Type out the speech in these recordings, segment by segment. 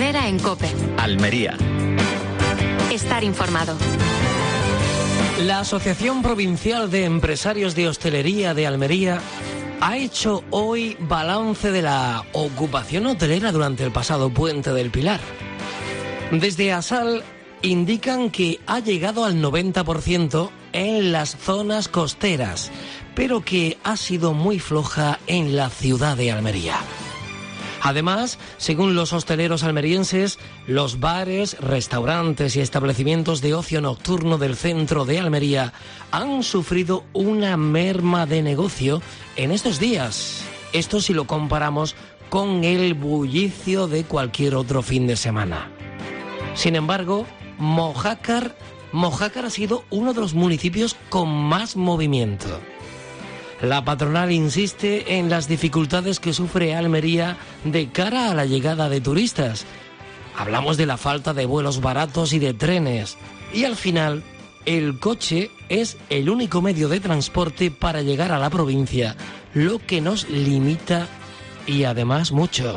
Herrera en COPE. Almería. Estar informado. La Asociación Provincial de Empresarios de Hostelería de Almería ha hecho hoy balance de la ocupación hotelera durante el pasado Puente del Pilar. Desde ASAL indican que ha llegado al 90% en las zonas costeras, pero que ha sido muy floja en la ciudad de Almería. Además, según los hosteleros almerienses, los bares, restaurantes y establecimientos de ocio nocturno del centro de Almería han sufrido una merma de negocio en estos días. Esto si lo comparamos con el bullicio de cualquier otro fin de semana. Sin embargo, Mojácar ha sido uno de los municipios con más movimiento. La patronal insiste en las dificultades que sufre Almería de cara a la llegada de turistas. Hablamos de la falta de vuelos baratos y de trenes. Y al final, el coche es el único medio de transporte para llegar a la provincia, lo que nos limita y además mucho.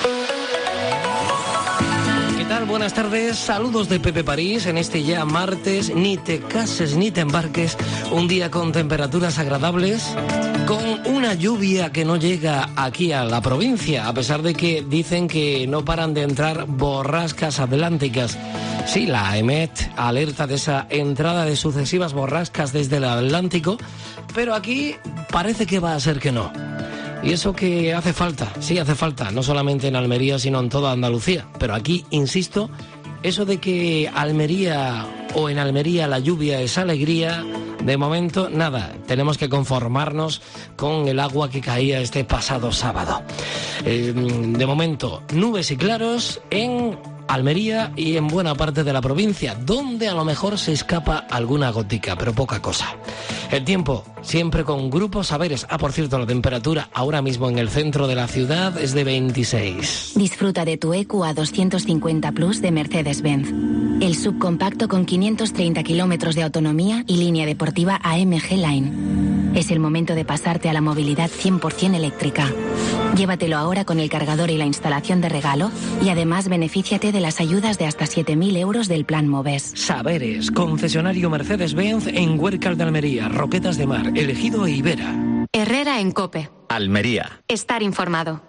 Buenas tardes, saludos de Pepe París en este ya martes. Ni te cases ni te embarques, un día con temperaturas agradables, con una lluvia que no llega aquí a la provincia, a pesar de que dicen que no paran de entrar borrascas atlánticas. Sí, la EMET alerta de esa entrada de sucesivas borrascas desde el Atlántico, pero aquí parece que va a ser que no. Y eso que hace falta, sí hace falta, no solamente en Almería, sino en toda Andalucía. Pero aquí, insisto, eso de que Almería o en Almería la lluvia es alegría, de momento nada, tenemos que conformarnos con el agua que caía este pasado sábado. De momento, nubes y claros en Almería y en buena parte de la provincia, donde a lo mejor se escapa alguna gotica, pero poca cosa. El tiempo, siempre con Grupo Saberes. Por cierto, la temperatura ahora mismo en el centro de la ciudad es de 26. Disfruta de tu EQA 250 Plus de Mercedes-Benz. El subcompacto con 530 kilómetros de autonomía y línea deportiva AMG Line. Es el momento de pasarte a la movilidad 100% eléctrica. Llévatelo ahora con el cargador y la instalación de regalo y además benefíciate de las ayudas de hasta 7.000 euros del Plan Moves. Saberes, concesionario Mercedes-Benz en Huércal de Almería, Roquetas de Mar, Elegido e Ibera. Herrera en COPE. Almería. Estar informado.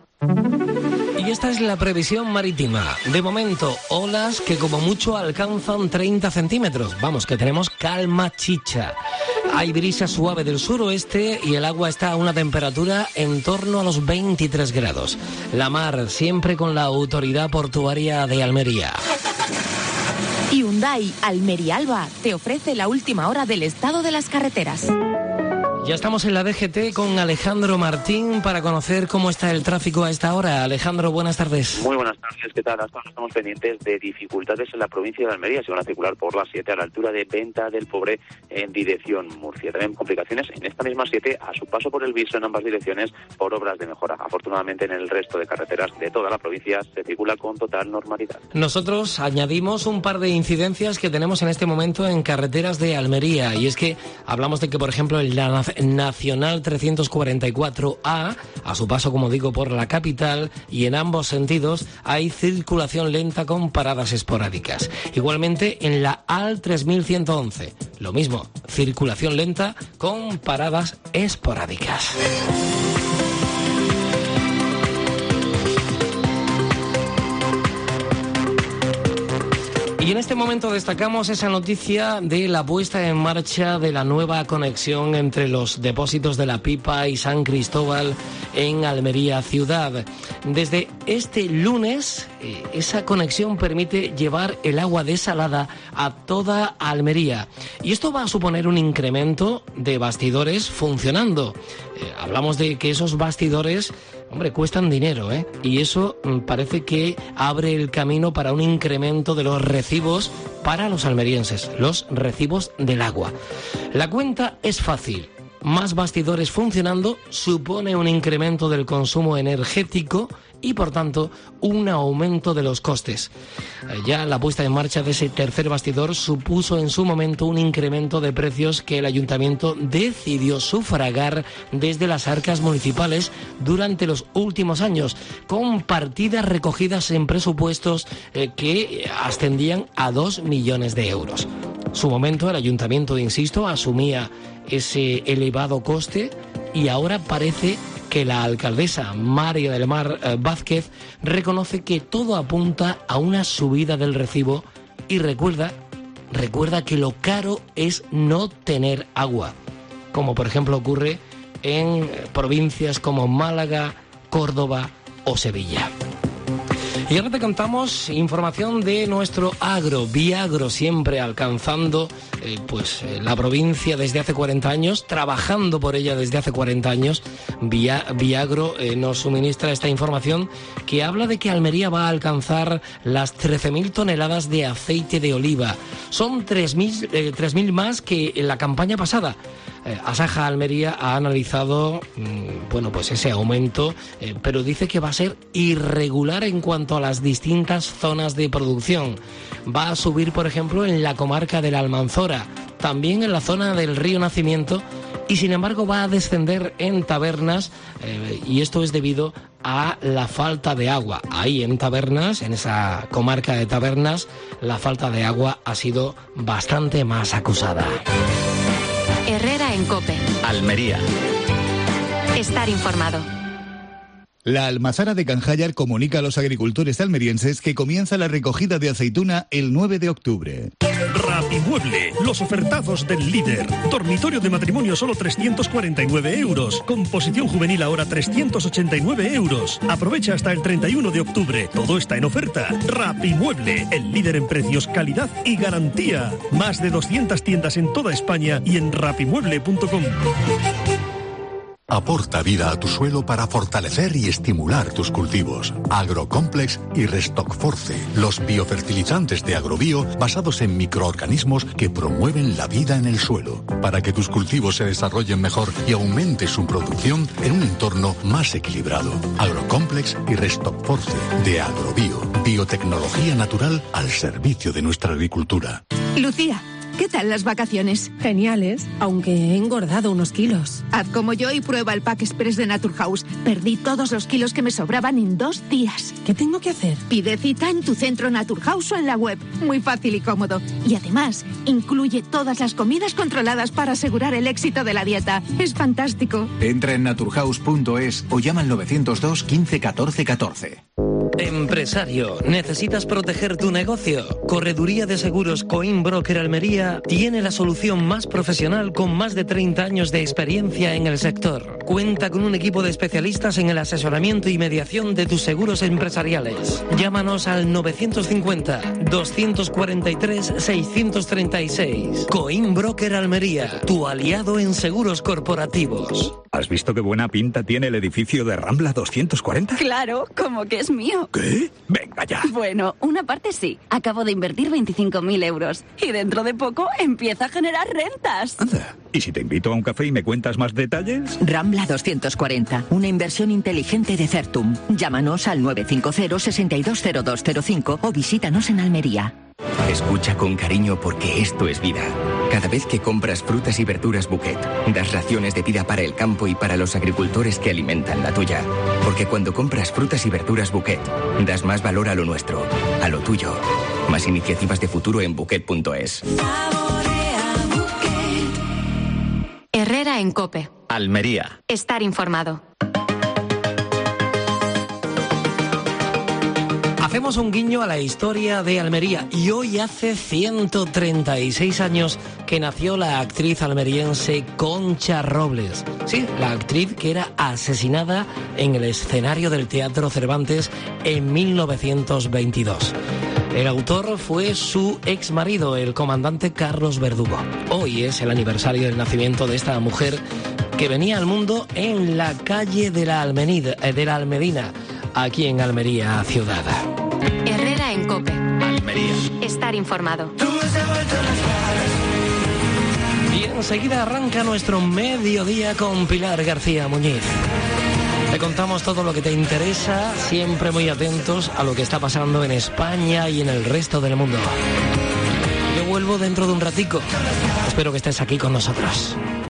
Y esta es la previsión marítima. De momento, olas que como mucho alcanzan 30 centímetros. Vamos, que tenemos calma chicha. Hay brisa suave del suroeste y el agua está a una temperatura en torno a los 23 grados. La mar siempre con la autoridad portuaria de Almería. Hyundai Almería Alba te ofrece la última hora del estado de las carreteras. Ya estamos en la DGT con Alejandro Martín para conocer cómo está el tráfico a esta hora. Alejandro, buenas tardes. Muy buenas tardes, ¿qué tal? Hasta ahora estamos pendientes de dificultades en la provincia de Almería. Se van a circular por la 7 a la altura de Venta del Pobre en dirección Murcia. También complicaciones en esta misma 7 a su paso por el Viso en ambas direcciones por obras de mejora. Afortunadamente en el resto de carreteras de toda la provincia se circula con total normalidad. Nosotros añadimos un par de incidencias que tenemos en este momento en carreteras de Almería y es que hablamos de que, por ejemplo, el Nacional 344A, a su paso, como digo, por la capital y en ambos sentidos hay circulación lenta con paradas esporádicas. Igualmente en la AL 3111, lo mismo, circulación lenta con paradas esporádicas. Y en este momento destacamos esa noticia de la puesta en marcha de la nueva conexión entre los depósitos de La Pipa y San Cristóbal en Almería ciudad. Desde este lunes, esa conexión permite llevar el agua desalada a toda Almería. Y esto va a suponer un incremento de bastidores funcionando. Hablamos de que esos bastidores, hombre, cuestan dinero, ¿eh? Y eso parece que abre el camino para un incremento de los recibos para los almerienses, los recibos del agua. La cuenta es fácil. Más bastidores funcionando supone un incremento del consumo energético y por tanto un aumento de los costes. Ya la puesta en marcha de ese tercer bastidor supuso en su momento un incremento de precios que el ayuntamiento decidió sufragar desde las arcas municipales durante los últimos años, con partidas recogidas en presupuestos que ascendían a 2 millones de euros. En su momento el ayuntamiento, insisto, asumía ese elevado coste y ahora parece que la alcaldesa María del Mar Vázquez reconoce que todo apunta a una subida del recibo y recuerda que lo caro es no tener agua, como por ejemplo ocurre en provincias como Málaga, Córdoba o Sevilla. Y ahora te contamos información de nuestro agro, Viagro, siempre alcanzando la provincia desde hace 40 años, trabajando por ella desde hace 40 años. Viagro nos suministra esta información que habla de que Almería va a alcanzar las 13.000 toneladas de aceite de oliva. Son 3.000 más que en la campaña pasada. Asaja Almería ha analizado ese aumento, pero dice que va a ser irregular en cuanto a las distintas zonas de producción. Va a subir, por ejemplo, en la comarca de la Almanzora, también en la zona del Río Nacimiento, y sin embargo va a descender en Tabernas, y esto es debido a la falta de agua. Ahí en Tabernas, en esa comarca de Tabernas, la falta de agua ha sido bastante más acusada. Herrera en COPE. Almería. Estar informado. La Almazara de Canjayar comunica a los agricultores almerienses que comienza la recogida de aceituna el 9 de octubre. Rapimueble, los ofertazos del líder. Dormitorio de matrimonio solo 349 euros. Composición juvenil ahora 389 euros. Aprovecha hasta el 31 de octubre. Todo está en oferta. Rapimueble, el líder en precios, calidad y garantía. Más de 200 tiendas en toda España y en rapimueble.com. Aporta vida a tu suelo para fortalecer y estimular tus cultivos. Agrocomplex y Restockforce, los biofertilizantes de Agrobio basados en microorganismos que promueven la vida en el suelo, para que tus cultivos se desarrollen mejor y aumente su producción en un entorno más equilibrado. Agrocomplex y Restockforce de Agrobio, biotecnología natural al servicio de nuestra agricultura. Lucía, ¿qué tal las vacaciones? Geniales, aunque he engordado unos kilos. Haz como yo y prueba el Pack Express de Naturhaus. Perdí todos los kilos que me sobraban en 2 días. ¿Qué tengo que hacer? Pide cita en tu centro Naturhaus o en la web. Muy fácil y cómodo. Y además, incluye todas las comidas controladas para asegurar el éxito de la dieta. Es fantástico. Entra en naturhaus.es o llama al 902 15 14 14. Empresario, ¿necesitas proteger tu negocio? Correduría de Seguros Coimbroker Almería tiene la solución más profesional con más de 30 años de experiencia en el sector. Cuenta con un equipo de especialistas en el asesoramiento y mediación de tus seguros empresariales. Llámanos al 950-243-636. Coimbroker Almería, tu aliado en seguros corporativos. ¿Has visto qué buena pinta tiene el edificio de Rambla 240? Claro, como que es mío. ¿Qué? Venga ya. Bueno, una parte sí. Acabo de invertir 25.000 euros. Y dentro de poco empieza a generar rentas. Anda. ¿Y si te invito a un café y me cuentas más detalles? Rambla 240, una inversión inteligente de Certum. Llámanos al 950-620205 o visítanos en Almería. Escucha con cariño porque esto es vida. Cada vez que compras frutas y verduras Bouquet, das raciones de vida para el campo y para los agricultores que alimentan la tuya. Porque cuando compras frutas y verduras Bouquet, das más valor a lo nuestro, a lo tuyo. Más iniciativas de futuro en Bouquet.es. Herrera en COPE. Almería. Estar informado. Hacemos un guiño a la historia de Almería y hoy hace 136 años que nació la actriz almeriense Concha Robles. Sí, la actriz que era asesinada en el escenario del Teatro Cervantes en 1922. El autor fue su exmarido, el comandante Carlos Verdugo. Hoy es el aniversario del nacimiento de esta mujer que venía al mundo en la calle de la Almedina, aquí en Almería ciudad. Herrera en COPE. Almería. Estar informado. Y enseguida arranca nuestro mediodía con Pilar García Muñiz. Te contamos todo lo que te interesa, siempre muy atentos a lo que está pasando en España y en el resto del mundo. Yo vuelvo dentro de un ratico. Espero que estés aquí con nosotros.